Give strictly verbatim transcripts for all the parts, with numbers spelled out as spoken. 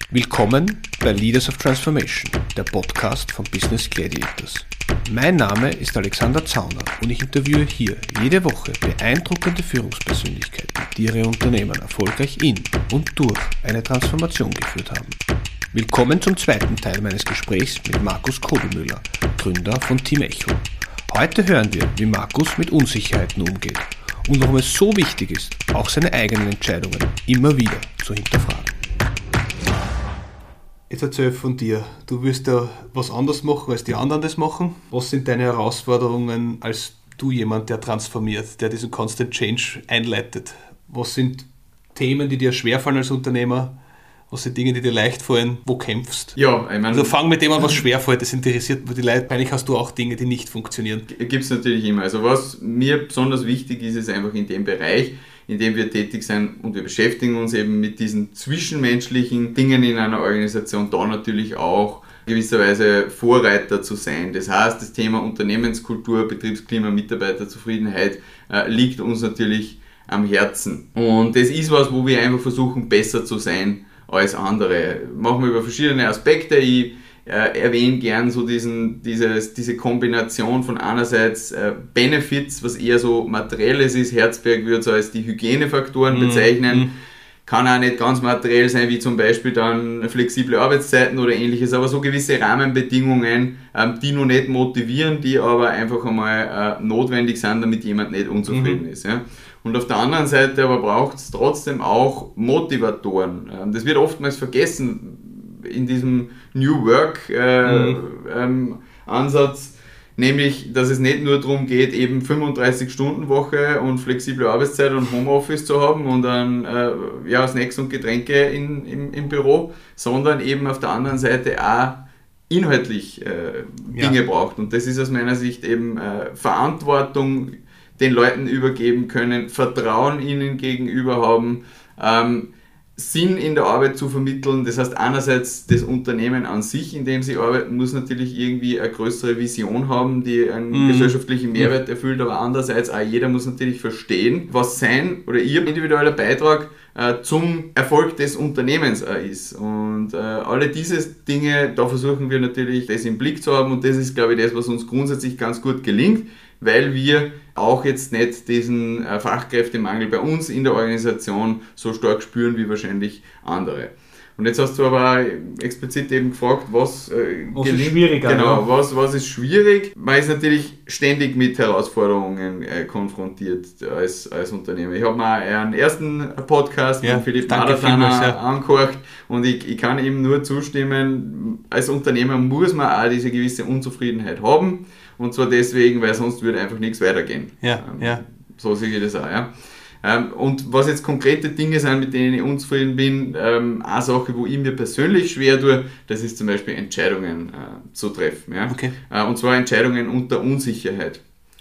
Willkommen bei Leaders of Transformation, der Podcast von Business Gladiators. Mein Name ist Alexander Zauner und ich interviewe hier jede Woche beeindruckende Führungspersönlichkeiten, die ihre Unternehmen erfolgreich in und durch eine Transformation geführt haben. Willkommen zum zweiten Teil meines Gesprächs mit Markus Kobelmüller, Gründer von Team Echo. Heute hören wir, wie Markus mit Unsicherheiten umgeht und warum es so wichtig ist, auch seine eigenen Entscheidungen immer wieder zu hinterfragen. Jetzt erzähl von dir. Du willst ja was anderes machen, als die anderen das machen. Was sind deine Herausforderungen als du jemand, der transformiert, der diesen Constant Change einleitet? Was sind Themen, die dir schwerfallen als Unternehmer? Was sind Dinge, die dir leicht fallen? Wo kämpfst? Ja, ich meine... Also fang mit dem an, was schwerfällt. Das interessiert die Leute. Wahrscheinlich hast du auch Dinge, die nicht funktionieren. Gibt es natürlich immer. Also was mir besonders wichtig ist, ist einfach in dem Bereich, in dem wir tätig sind, und wir beschäftigen uns eben mit diesen zwischenmenschlichen Dingen in einer Organisation, da natürlich auch gewisserweise Vorreiter zu sein. Das heißt, das Thema Unternehmenskultur, Betriebsklima, Mitarbeiterzufriedenheit äh, liegt uns natürlich am Herzen. Und das ist was, wo wir einfach versuchen, besser zu sein als andere. Machen wir über verschiedene Aspekte. Ich äh, erwähne gern so diesen, dieses, diese Kombination von einerseits äh, Benefits, was eher so materielles ist. Herzberg würde so als die Hygienefaktoren mm, bezeichnen. Mm. Kann auch nicht ganz materiell sein, wie zum Beispiel dann flexible Arbeitszeiten oder ähnliches, aber so gewisse Rahmenbedingungen, ähm, die noch nicht motivieren, die aber einfach einmal äh, notwendig sind, damit jemand nicht unzufrieden mm. ist. Ja. Und auf der anderen Seite aber braucht es trotzdem auch Motivatoren. Das wird oftmals vergessen in diesem New Work äh, mhm. ähm, Ansatz, nämlich, dass es nicht nur darum geht, eben fünfunddreißig-Stunden-Woche und flexible Arbeitszeit und Homeoffice zu haben und dann äh, ja, Snacks und Getränke in, im, im Büro, sondern eben auf der anderen Seite auch inhaltlich äh, Dinge ja. braucht. Und das ist aus meiner Sicht eben äh, Verantwortung den Leuten übergeben können, Vertrauen ihnen gegenüber haben, ähm, Sinn in der Arbeit zu vermitteln. Das heißt, einerseits das Unternehmen an sich, in dem sie arbeiten, muss natürlich irgendwie eine größere Vision haben, die einen mhm. gesellschaftlichen Mehrwert erfüllt, aber andererseits auch jeder muss natürlich verstehen, was sein oder ihr individueller Beitrag äh, zum Erfolg des Unternehmens äh, ist. Und äh, alle diese Dinge, da versuchen wir natürlich, das im Blick zu haben, und das ist, glaube ich, das, was uns grundsätzlich ganz gut gelingt, weil wir auch jetzt nicht diesen äh, Fachkräftemangel bei uns in der Organisation so stark spüren wie wahrscheinlich andere. Und jetzt hast du aber explizit eben gefragt, was, äh, was ist schwieriger. Genau, ja. was, was ist schwierig? Man ist natürlich ständig mit Herausforderungen äh, konfrontiert als, als Unternehmer. Ich habe mal einen ersten Podcast ja, mit Philipp Madertaner ja. angehört und ich, ich kann ihm nur zustimmen, als Unternehmer muss man auch diese gewisse Unzufriedenheit haben. Und zwar deswegen, weil sonst würde einfach nichts weitergehen. Ja, ähm, ja. So sehe ich das auch, ja. Ähm, und was jetzt konkrete Dinge sind, mit denen ich unzufrieden bin, ähm, eine Sache, wo ich mir persönlich schwer tue, das ist zum Beispiel Entscheidungen äh, zu treffen. Ja? Okay. Äh, und zwar Entscheidungen unter Unsicherheit.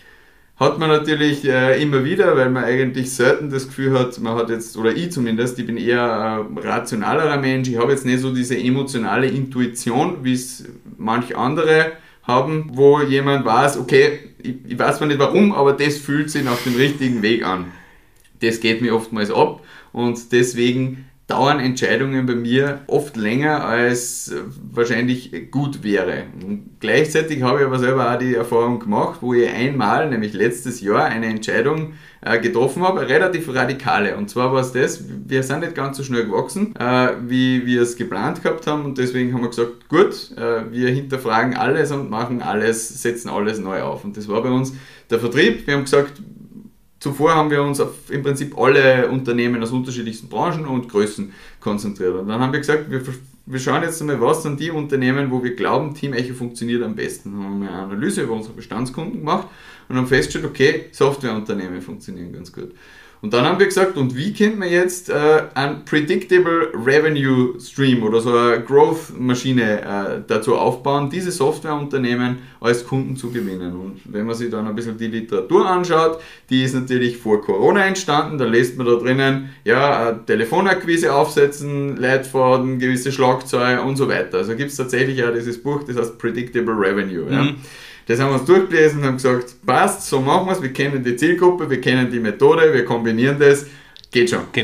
Hat man natürlich äh, immer wieder, weil man eigentlich selten das Gefühl hat, man hat jetzt, oder ich zumindest, ich bin eher ein rationalerer Mensch, ich habe jetzt nicht so diese emotionale Intuition, wie es manch andere haben, wo jemand weiß, okay, ich, ich weiß zwar nicht warum, aber das fühlt sich nach dem richtigen Weg an. Das geht mir oftmals ab und deswegen dauern Entscheidungen bei mir oft länger, als wahrscheinlich gut wäre. Und gleichzeitig habe ich aber selber auch die Erfahrung gemacht, wo ich einmal, nämlich letztes Jahr, eine Entscheidung äh, getroffen habe, eine relativ radikale. Und zwar war es das, wir sind nicht ganz so schnell gewachsen, äh, wie wir es geplant gehabt haben, und deswegen haben wir gesagt, gut, äh, wir hinterfragen alles und machen alles, setzen alles neu auf. Und das war bei uns der Vertrieb. Wir haben gesagt, zuvor haben wir uns auf im Prinzip alle Unternehmen aus unterschiedlichsten Branchen und Größen konzentriert. Und dann haben wir gesagt, wir, wir schauen jetzt einmal, was sind die Unternehmen, wo wir glauben, Team Echo funktioniert am besten. Dann haben wir eine Analyse über unsere Bestandskunden gemacht und haben festgestellt, okay, Softwareunternehmen funktionieren ganz gut. Und dann haben wir gesagt, und wie könnte man jetzt äh, ein Predictable Revenue Stream oder so eine Growth-Maschine äh, dazu aufbauen, diese Softwareunternehmen als Kunden zu gewinnen. Und wenn man sich dann ein bisschen die Literatur anschaut, die ist natürlich vor Corona entstanden, da liest man da drinnen, ja, Telefonakquise aufsetzen, Leitfaden, gewisse Schlagzeilen und so weiter. Also gibt es tatsächlich auch dieses Buch, das heißt Predictable Revenue. Mhm. Ja. Das haben wir uns durchgelesen und haben gesagt, passt, so machen wir es, wir kennen die Zielgruppe, wir kennen die Methode, wir kombinieren das, geht schon. Gehen wir.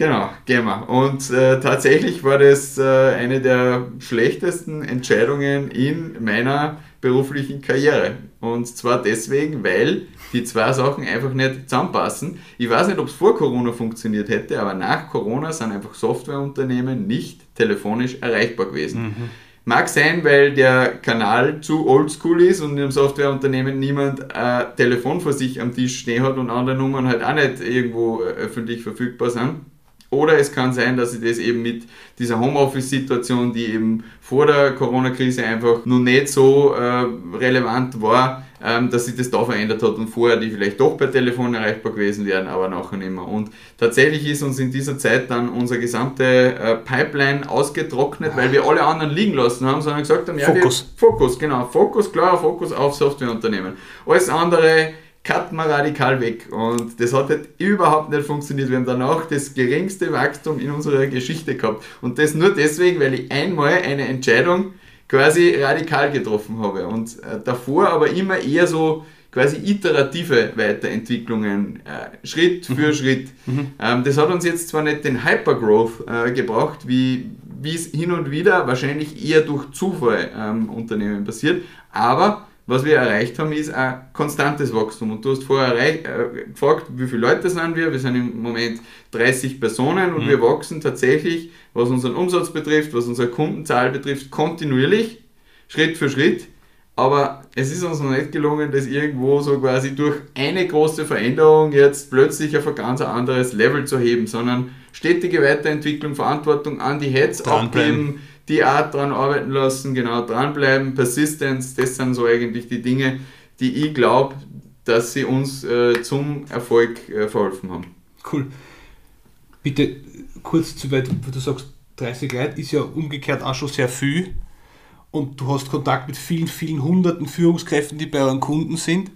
Genau, gehen wir. Und äh, tatsächlich war das äh, eine der schlechtesten Entscheidungen in meiner beruflichen Karriere. Und zwar deswegen, weil die zwei Sachen einfach nicht zusammenpassen. Ich weiß nicht, ob es vor Corona funktioniert hätte, aber nach Corona sind einfach Softwareunternehmen nicht telefonisch erreichbar gewesen. Mhm. Mag sein, weil der Kanal zu oldschool ist und im Softwareunternehmen niemand ein äh, Telefon vor sich am Tisch stehen hat und andere Nummern halt auch nicht irgendwo äh, öffentlich verfügbar sind. Oder es kann sein, dass sich das eben mit dieser Homeoffice-Situation, die eben vor der Corona-Krise einfach noch nicht so äh, relevant war, ähm, dass sich das da verändert hat und vorher die vielleicht doch per Telefon erreichbar gewesen wären, aber nachher nicht mehr. Und tatsächlich ist uns in dieser Zeit dann unsere gesamte äh, Pipeline ausgetrocknet, weil wir alle anderen liegen lassen haben, sondern gesagt haben, ja, Fokus. Wir, Fokus, genau, Fokus, klarer Fokus auf Softwareunternehmen. Alles andere cutten wir radikal weg und das hat halt überhaupt nicht funktioniert. Wir haben danach das geringste Wachstum in unserer Geschichte gehabt und das nur deswegen, weil ich einmal eine Entscheidung quasi radikal getroffen habe und äh, davor aber immer eher so quasi iterative Weiterentwicklungen, äh, Schritt für mhm. Schritt. Mhm. Ähm, das hat uns jetzt zwar nicht den Hypergrowth äh, gebracht, wie wie es hin und wieder wahrscheinlich eher durch Zufall ähm, Unternehmen passiert, aber was wir erreicht haben, ist ein konstantes Wachstum. Und du hast vorher erreich, äh, gefragt, wie viele Leute sind wir? Wir sind im Moment dreißig Personen und mhm. wir wachsen tatsächlich, was unseren Umsatz betrifft, was unsere Kundenzahl betrifft, kontinuierlich, Schritt für Schritt. Aber es ist uns noch nicht gelungen, das irgendwo so quasi durch eine große Veränderung jetzt plötzlich auf ein ganz anderes Level zu heben, sondern stetige Weiterentwicklung, Verantwortung an die Heads abgeben, die Art dran arbeiten lassen, genau dranbleiben, Persistence, das sind so eigentlich die Dinge, die ich glaube, dass sie uns äh, zum Erfolg äh, verholfen haben. Cool. Bitte kurz zu weit, wo du sagst, dreißig Leute ist ja umgekehrt auch schon sehr viel und du hast Kontakt mit vielen, vielen hunderten Führungskräften, die bei euren Kunden sind.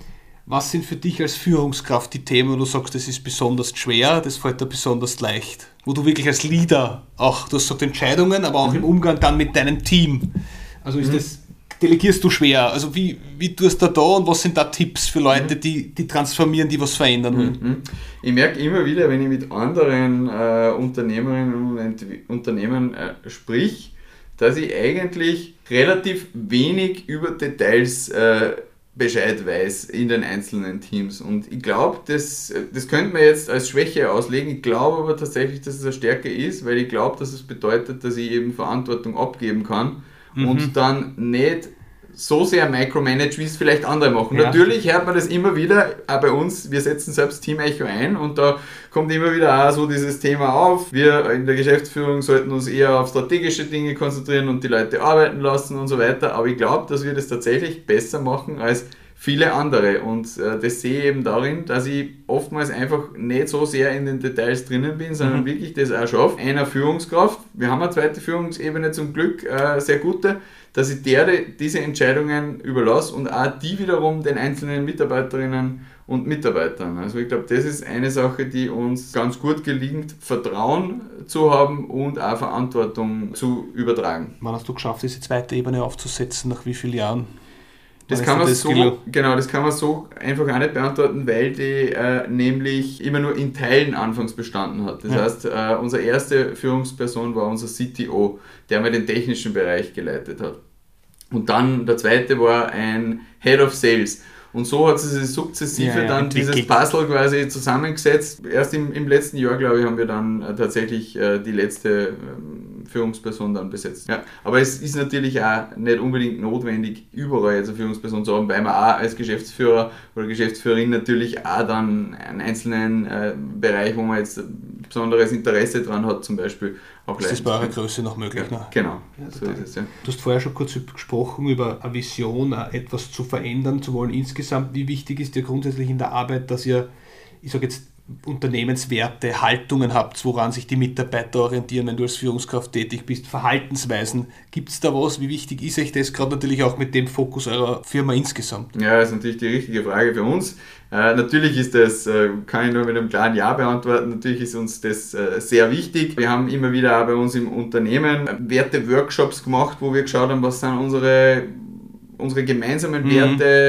Was sind für dich als Führungskraft die Themen, wo du sagst, das ist besonders schwer, das fällt dir besonders leicht? Wo du wirklich als Leader auch, du hast gesagt Entscheidungen, aber auch mhm. im Umgang dann mit deinem Team. Also ist mhm. das, delegierst du schwer? Also wie, wie tust du da und was sind da Tipps für Leute, mhm. die, die transformieren, die was verändern wollen? Mhm. Ich merke immer wieder, wenn ich mit anderen äh, Unternehmerinnen und Ent- Unternehmen äh, sprich, dass ich eigentlich relativ wenig über Details äh, Bescheid weiß in den einzelnen Teams. Und ich glaube, das, das könnte man jetzt als Schwäche auslegen. Ich glaube aber tatsächlich, dass es eine Stärke ist, weil ich glaube, dass es bedeutet, dass ich eben Verantwortung abgeben kann mhm. und dann nicht so sehr micromanage, wie es vielleicht andere machen. Ja. Natürlich hört man das immer wieder, auch bei uns, wir setzen selbst Team Echo ein und da kommt immer wieder auch so dieses Thema auf. Wir in der Geschäftsführung sollten uns eher auf strategische Dinge konzentrieren und die Leute arbeiten lassen und so weiter, aber ich glaube, dass wir das tatsächlich besser machen als viele andere und äh, das sehe ich eben darin, dass ich oftmals einfach nicht so sehr in den Details drinnen bin, sondern mhm. wirklich das auch schaffe, einer Führungskraft, wir haben eine zweite Führungsebene zum Glück, äh, sehr gute, dass ich der diese Entscheidungen überlasse und auch die wiederum den einzelnen Mitarbeiterinnen und Mitarbeitern. Also ich glaube, das ist eine Sache, die uns ganz gut gelingt, Vertrauen zu haben und auch Verantwortung zu übertragen. Wann hast du geschafft, diese zweite Ebene aufzusetzen, nach wie vielen Jahren? Das kann, man das, so, genau, das kann man so einfach auch nicht beantworten, weil die äh, nämlich immer nur in Teilen anfangs bestanden hat. Das ja. heißt, äh, unsere erste Führungsperson war unser C T O, der mal den technischen Bereich geleitet hat. Und dann der zweite war ein Head of Sales. Und so hat sie sich sukzessive ja, ja, dann entwickelt. Dieses Puzzle quasi zusammengesetzt. Erst im, im letzten Jahr, glaube ich, haben wir dann äh, tatsächlich äh, die letzte ähm, Führungsperson dann besetzt. Ja, aber es ist natürlich auch nicht unbedingt notwendig, überall jetzt eine Führungsperson zu haben, weil man auch als Geschäftsführer oder Geschäftsführerin natürlich auch dann einen einzelnen äh, Bereich, wo man jetzt besonderes Interesse dran hat, zum Beispiel auch ist das bei eurer Größe noch möglich? Ja, ne? Genau, ja, so ist es. Ja. Du hast vorher schon kurz gesprochen über eine Vision, etwas zu verändern zu wollen insgesamt. Wie wichtig ist dir grundsätzlich in der Arbeit, dass ihr, ich sage jetzt, Unternehmenswerte, Haltungen habt, woran sich die Mitarbeiter orientieren, wenn du als Führungskraft tätig bist, Verhaltensweisen. Gibt es da was? Wie wichtig ist euch das gerade natürlich auch mit dem Fokus eurer Firma insgesamt? Ja, das ist natürlich die richtige Frage für uns. Äh, natürlich ist das, äh, kann ich nur mit einem klaren Ja beantworten, natürlich ist uns das äh, sehr wichtig. Wir haben immer wieder auch bei uns im Unternehmen Werte-Workshops gemacht, wo wir geschaut haben, was sind unsere, unsere gemeinsamen Werte, mhm.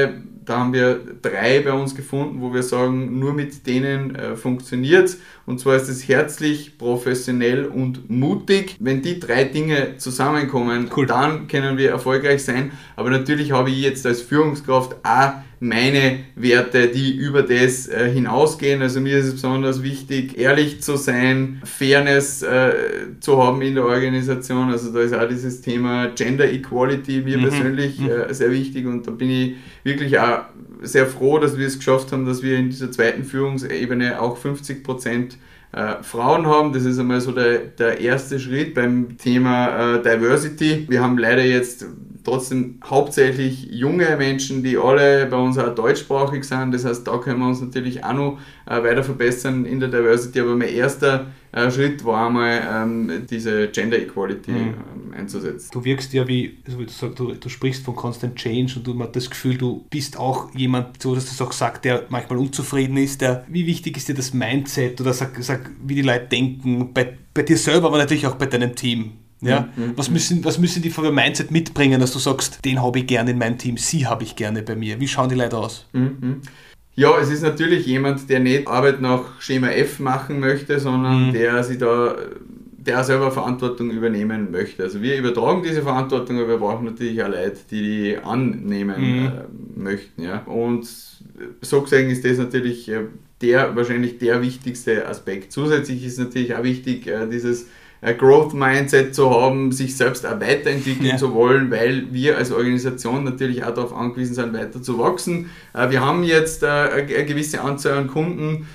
Da haben wir drei bei uns gefunden, wo wir sagen, nur mit denen äh, funktioniert es. Und zwar ist es herzlich, professionell und mutig. Wenn die drei Dinge zusammenkommen, cool. Dann können wir erfolgreich sein. Aber natürlich habe ich jetzt als Führungskraft auch meine Werte, die über das äh, hinausgehen. Also mir ist es besonders wichtig, ehrlich zu sein, Fairness äh, zu haben in der Organisation. Also da ist auch dieses Thema Gender Equality mir mhm. persönlich äh, sehr wichtig, und da bin ich wirklich auch sehr froh, dass wir es geschafft haben, dass wir in dieser zweiten Führungsebene auch fünfzig Prozent äh, Frauen haben. Das ist einmal so der, der erste Schritt beim Thema äh, Diversity. Wir haben leider jetzt trotzdem hauptsächlich junge Menschen, die alle bei uns auch deutschsprachig sind. Das heißt, da können wir uns natürlich auch noch äh, weiter verbessern in der Diversity. Aber mein erster äh, Schritt war einmal, ähm, diese Gender Equality mhm. ähm, einzusetzen. Du wirkst ja wie, also wie du, sagst, du, du sprichst von Constant Change, und du hast das Gefühl, du bist auch jemand, so dass du es auch sagst, der manchmal unzufrieden ist. Der, wie wichtig ist dir das Mindset oder sag, sag, wie die Leute denken, bei, bei dir selber, aber natürlich auch bei deinem Team? Ja? Mhm. Was, müssen, was müssen die von dem Mindset mitbringen, dass du sagst, den habe ich gerne in meinem Team, sie habe ich gerne bei mir? Wie schauen die Leute aus? Mhm. Ja, es ist natürlich jemand, der nicht Arbeit nach Schema F machen möchte, sondern mhm. der sich da, der selber Verantwortung übernehmen möchte. Also wir übertragen diese Verantwortung, aber wir brauchen natürlich auch Leute, die die annehmen mhm. äh, möchten. Ja? Und so gesehen ist das natürlich äh, der, wahrscheinlich der wichtigste Aspekt. Zusätzlich ist natürlich auch wichtig, äh, dieses Growth-Mindset zu haben, sich selbst auch weiterentwickeln ja. zu wollen, weil wir als Organisation natürlich auch darauf angewiesen sind, weiter zu wachsen. Wir haben jetzt eine gewisse Anzahl an Kunden,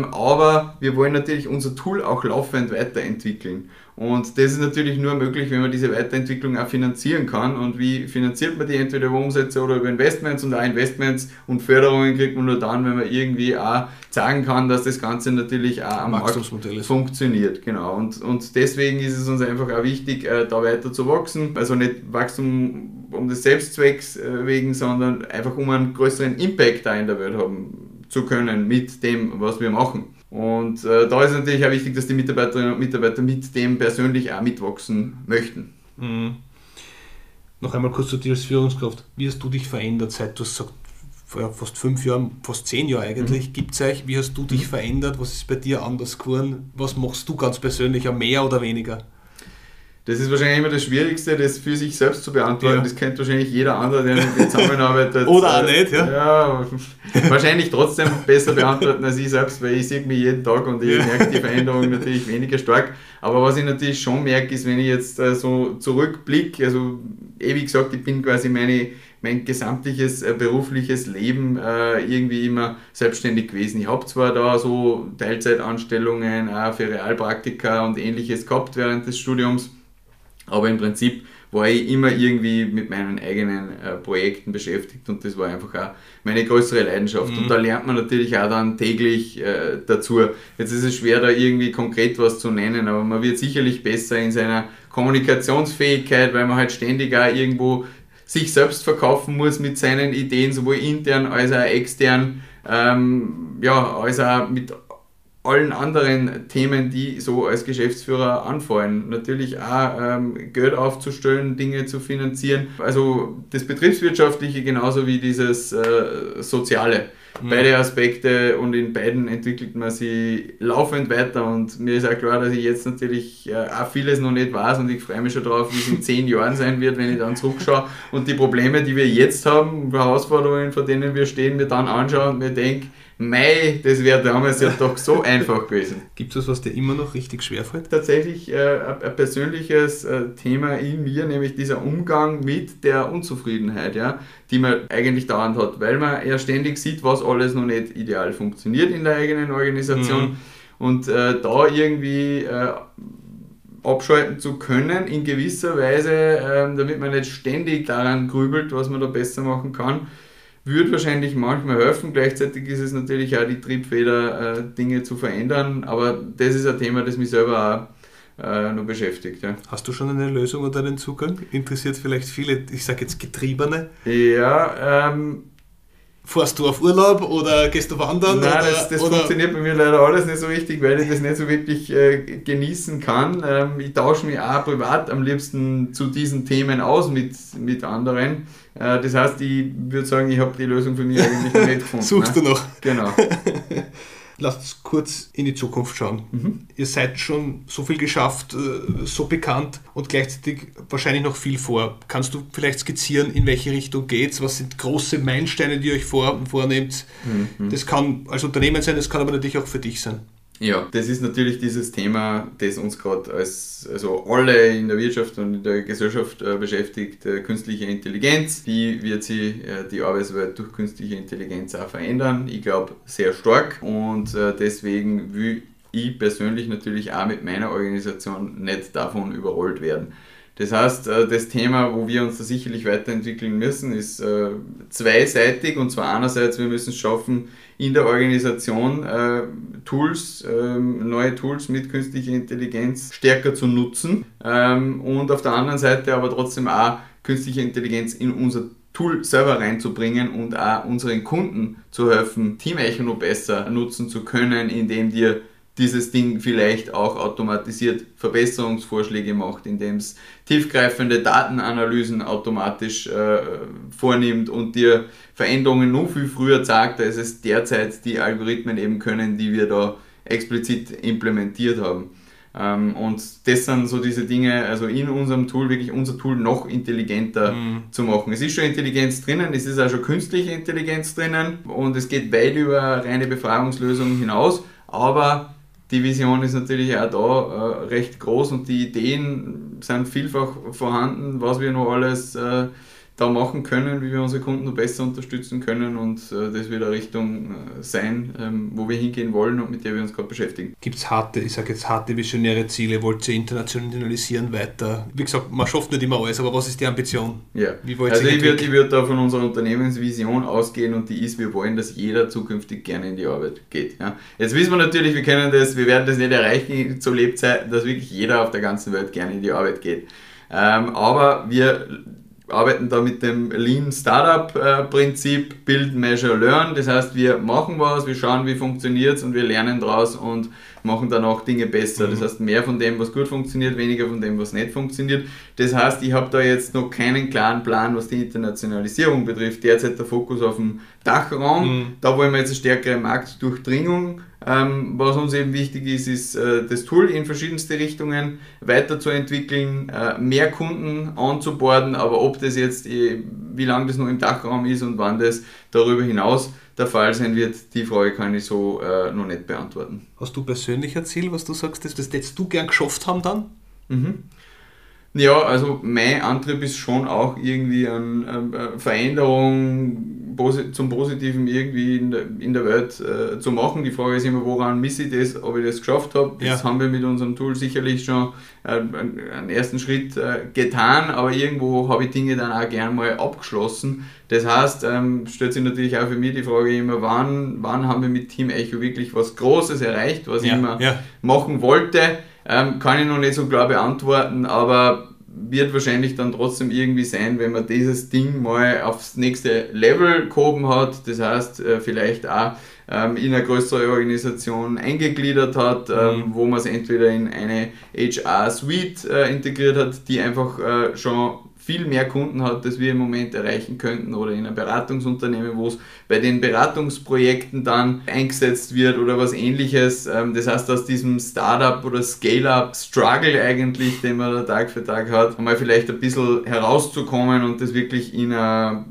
aber wir wollen natürlich unser Tool auch laufend weiterentwickeln. Und das ist natürlich nur möglich, wenn man diese Weiterentwicklung auch finanzieren kann. Und wie finanziert man die? Entweder über Umsätze oder über Investments. Und auch Investments und Förderungen kriegt man nur dann, wenn man irgendwie auch sagen kann, dass das Ganze natürlich auch am Markt funktioniert. Genau. Und, und deswegen ist es uns einfach auch wichtig, da weiter zu wachsen. Also nicht Wachstum um des Selbstzwecks wegen, sondern einfach um einen größeren Impact da in der Welt haben zu können mit dem, was wir machen. Und äh, da ist natürlich auch wichtig, dass die Mitarbeiterinnen und Mitarbeiter mit dem persönlich auch mitwachsen möchten. Mhm. Noch einmal kurz zu dir als Führungskraft. Wie hast du dich verändert, seit du sagst, vor fast fünf Jahren, fast zehn Jahren eigentlich, mhm. gibt es euch? Wie hast du dich mhm. verändert? Was ist bei dir anders geworden? Was machst du ganz persönlich, mehr oder weniger? Das ist wahrscheinlich immer das Schwierigste, das für sich selbst zu beantworten. Ja. Das kennt wahrscheinlich jeder andere, der mit mir zusammenarbeitet. Oder auch nicht, ja. Ja, wahrscheinlich trotzdem besser beantworten als ich selbst, weil ich sehe mich jeden Tag und ich ja. merke die Veränderung natürlich weniger stark. Aber was ich natürlich schon merke, ist, wenn ich jetzt äh, so zurückblicke, also eh wie gesagt, ich bin quasi meine, mein gesamtliches äh, berufliches Leben äh, irgendwie immer selbstständig gewesen. Ich habe zwar da so Teilzeitanstellungen auch für Realpraktika und ähnliches gehabt während des Studiums, aber im Prinzip war ich immer irgendwie mit meinen eigenen äh, Projekten beschäftigt, und das war einfach auch meine größere Leidenschaft. Mhm. Und da lernt man natürlich auch dann täglich äh, dazu. Jetzt ist es schwer, da irgendwie konkret was zu nennen, aber man wird sicherlich besser in seiner Kommunikationsfähigkeit, weil man halt ständig auch irgendwo sich selbst verkaufen muss mit seinen Ideen, sowohl intern als auch extern, ähm, ja, als auch mit allen anderen Themen, die so als Geschäftsführer anfallen. Natürlich auch ähm, Geld aufzustellen, Dinge zu finanzieren. Also das Betriebswirtschaftliche genauso wie dieses äh, Soziale. Mhm. Beide Aspekte, und in beiden entwickelt man sich laufend weiter, und mir ist auch klar, dass ich jetzt natürlich äh, auch vieles noch nicht weiß, und ich freue mich schon drauf, wie es in zehn Jahren sein wird, wenn ich dann zurückschaue und die Probleme, die wir jetzt haben, Herausforderungen, vor denen wir stehen, mir dann anschaue und mir denke, Mei, das wäre damals ja doch so einfach gewesen. Gibt es was, was dir immer noch richtig schwerfällt? Tatsächlich äh, ein persönliches äh, Thema in mir, nämlich dieser Umgang mit der Unzufriedenheit, ja, die man eigentlich dauernd hat, weil man ja ständig sieht, was alles noch nicht ideal funktioniert in der eigenen Organisation. Mhm. Und äh, da irgendwie äh, abschalten zu können in gewisser Weise, äh, damit man nicht ständig daran grübelt, was man da besser machen kann, würde wahrscheinlich manchmal helfen. Gleichzeitig ist es natürlich auch die Triebfeder, äh, Dinge zu verändern, aber das ist ein Thema, das mich selber auch äh, noch beschäftigt. Ja. Hast du schon eine Lösung oder einen Zugang? Interessiert vielleicht viele, ich sage jetzt Getriebene? Ja, ähm, Fährst du auf Urlaub oder gehst du wandern? Nein, oder, das, das oder? funktioniert bei mir leider alles nicht so richtig, weil ich das nicht so wirklich äh, genießen kann. Ähm, ich tausche mich auch privat am liebsten zu diesen Themen aus mit, mit anderen. Äh, das heißt, ich würde sagen, ich habe die Lösung für mich eigentlich noch nicht gefunden. Suchst ne? du noch? Genau. Lasst uns kurz in die Zukunft schauen. Mhm. Ihr seid schon so viel geschafft, so bekannt und gleichzeitig wahrscheinlich noch viel vor. Kannst du vielleicht skizzieren, in welche Richtung geht's? Was sind große Meilensteine, die ihr euch vor, vornehmt? Mhm. Das kann als Unternehmen sein, das kann aber natürlich auch für dich sein. Ja, das ist natürlich dieses Thema, das uns gerade als also alle in der Wirtschaft und in der Gesellschaft äh, beschäftigt, äh, künstliche Intelligenz. Wie wird sich äh, die Arbeitswelt durch künstliche Intelligenz auch verändern? Ich glaube, sehr stark, und äh, deswegen will ich persönlich natürlich auch mit meiner Organisation nicht davon überrollt werden. Das heißt, das Thema, wo wir uns da sicherlich weiterentwickeln müssen, ist äh, zweiseitig, und zwar einerseits, wir müssen es schaffen, in der Organisation äh, Tools, äh, neue Tools mit künstlicher Intelligenz stärker zu nutzen, ähm, und auf der anderen Seite aber trotzdem auch künstliche Intelligenz in unser Tool selber reinzubringen und auch unseren Kunden zu helfen, TeamEcho noch besser nutzen zu können, indem dir dieses Ding vielleicht auch automatisiert Verbesserungsvorschläge macht, indem es tiefgreifende Datenanalysen automatisch äh, vornimmt und dir Veränderungen noch viel früher zeigt, als es derzeit die Algorithmen eben können, die wir da explizit implementiert haben. Ähm, und das sind so diese Dinge, also in unserem Tool wirklich unser Tool noch intelligenter mhm. zu machen. Es ist schon Intelligenz drinnen, es ist auch schon künstliche Intelligenz drinnen, und es geht weit über reine Befragungslösungen hinaus, aber die Vision ist natürlich auch da äh, recht groß, und die Ideen sind vielfach vorhanden, was wir noch alles äh, da machen können, wie wir unsere Kunden noch besser unterstützen können, und äh, das wird eine Richtung äh, sein, ähm, wo wir hingehen wollen und mit der wir uns gerade beschäftigen. Gibt es harte, ich sage jetzt harte visionäre Ziele? Wollt ihr internationalisieren weiter? Wie gesagt, man schafft nicht immer alles, aber was ist die Ambition? Ja, Wie wollt also ihr ich würde würd da von unserer Unternehmensvision ausgehen, und die ist, wir wollen, dass jeder zukünftig gerne in die Arbeit geht. Ja. Jetzt wissen wir natürlich, wir können das, wir werden das nicht erreichen zu Lebzeiten, dass wirklich jeder auf der ganzen Welt gerne in die Arbeit geht. Ähm, aber wir arbeiten da mit dem Lean Startup äh, Prinzip, Build, Measure, Learn. Das heißt, wir machen was, wir schauen, wie funktioniert es, und wir lernen daraus und machen dann auch Dinge besser. Mhm. Das heißt, mehr von dem, was gut funktioniert, weniger von dem, was nicht funktioniert. Das heißt, ich habe da jetzt noch keinen klaren Plan, was die Internationalisierung betrifft. Derzeit der Fokus auf dem Dachraum. Mhm. Da wollen wir jetzt eine stärkere Marktdurchdringung. Ähm, was uns eben wichtig ist, ist äh, das Tool in verschiedenste Richtungen weiterzuentwickeln, äh, mehr Kunden anzuborden, aber ob das jetzt, äh, wie lange das noch im Dachraum ist und wann das darüber hinaus der Fall sein wird, die Frage kann ich so äh, noch nicht beantworten. Hast du persönlich ein Ziel, was du sagst, das hättest du gern geschafft haben dann? Mhm. Ja, also mein Antrieb ist schon auch irgendwie eine, eine Veränderung zum Positiven irgendwie in der, in der Welt äh, zu machen. Die Frage ist immer, woran misse ich das, ob ich das geschafft habe. Ja. Das haben wir mit unserem Tool sicherlich schon äh, einen ersten Schritt äh, getan, aber irgendwo habe ich Dinge dann auch gern mal abgeschlossen. Das heißt, ähm, stellt sich natürlich auch für mich die Frage immer, wann, wann haben wir mit TeamEcho wirklich was Großes erreicht, was ja. ich immer ja. machen wollte. Ähm, kann ich noch nicht so klar beantworten, aber wird wahrscheinlich dann trotzdem irgendwie sein, wenn man dieses Ding mal aufs nächste Level gehoben hat, das heißt äh, vielleicht auch ähm, in eine größere Organisation eingegliedert hat, ähm, mhm. wo man es entweder in eine H R-Suite äh, integriert hat, die einfach äh, schon viel mehr Kunden hat, als wir im Moment erreichen könnten, oder in einem Beratungsunternehmen, wo es bei den Beratungsprojekten dann eingesetzt wird oder was ähnliches. Das heißt, aus diesem Startup oder Scale-Up-Struggle eigentlich, den man da Tag für Tag hat, einmal vielleicht ein bisschen herauszukommen und das wirklich in eine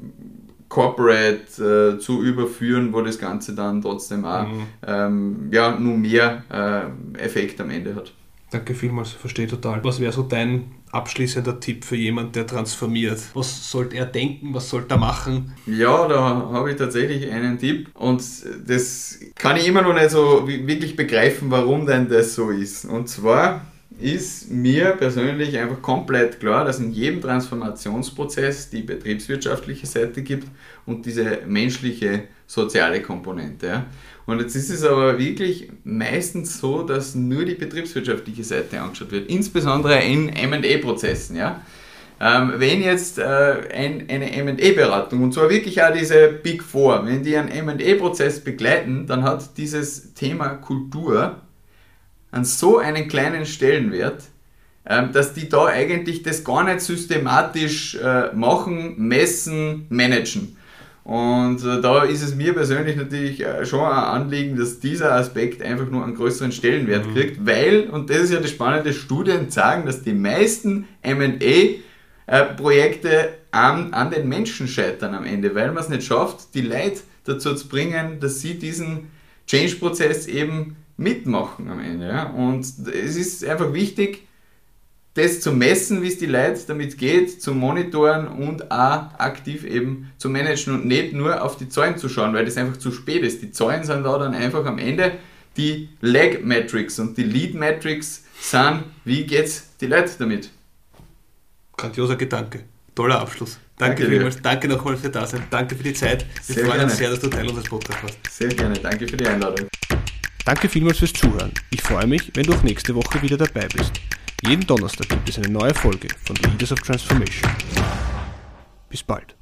Corporate äh, zu überführen, wo das Ganze dann trotzdem auch mhm. ähm, ja, nur mehr äh, Effekt am Ende hat. Danke vielmals, verstehe total. Was wäre so dein abschließender Tipp für jemanden, der transformiert? Was sollte er denken, was sollte er machen? Ja, da habe ich tatsächlich einen Tipp, und das kann ich immer noch nicht so wirklich begreifen, warum denn das so ist. Und zwar ist mir persönlich einfach komplett klar, dass in jedem Transformationsprozess die betriebswirtschaftliche Seite gibt und diese menschliche, soziale Komponente. Ja. Und jetzt ist es aber wirklich meistens so, dass nur die betriebswirtschaftliche Seite angeschaut wird, insbesondere in M und A-Prozessen. Ja. Ähm, wenn jetzt äh, ein, eine M und A-Beratung, und zwar wirklich auch diese Big Four, wenn die einen M und A-Prozess begleiten, dann hat dieses Thema Kultur an so einen kleinen Stellenwert, ähm, dass die da eigentlich das gar nicht systematisch äh, machen, messen, managen. Und äh, da ist es mir persönlich natürlich äh, schon ein Anliegen, dass dieser Aspekt einfach nur einen größeren Stellenwert mhm. kriegt, weil, und das ist ja das Spannende, Studien zeigen, dass die meisten M und A-Projekte an, an den Menschen scheitern am Ende, weil man es nicht schafft, die Leute dazu zu bringen, dass sie diesen Change-Prozess eben mitmachen am Ende. Ja? Und es ist einfach wichtig, das zu messen, wie es die Leute damit geht, zu monitoren und auch aktiv eben zu managen und nicht nur auf die Zahlen zu schauen, weil das einfach zu spät ist. Die Zahlen sind da dann einfach am Ende die Lag Metrics und die Lead Metrics sind, wie geht's die Leute damit. Grandioser Gedanke. Toller Abschluss. Danke, Danke vielmals. Danke nochmal für das Sein. Danke für die Zeit. Wir sehr freuen gerne. uns sehr, dass du Teil unseres Podcasts warst. Sehr gerne. Danke für die Einladung. Danke vielmals fürs Zuhören. Ich freue mich, wenn du auch nächste Woche wieder dabei bist. Jeden Donnerstag gibt es eine neue Folge von Leaders of Transformation. Bis bald.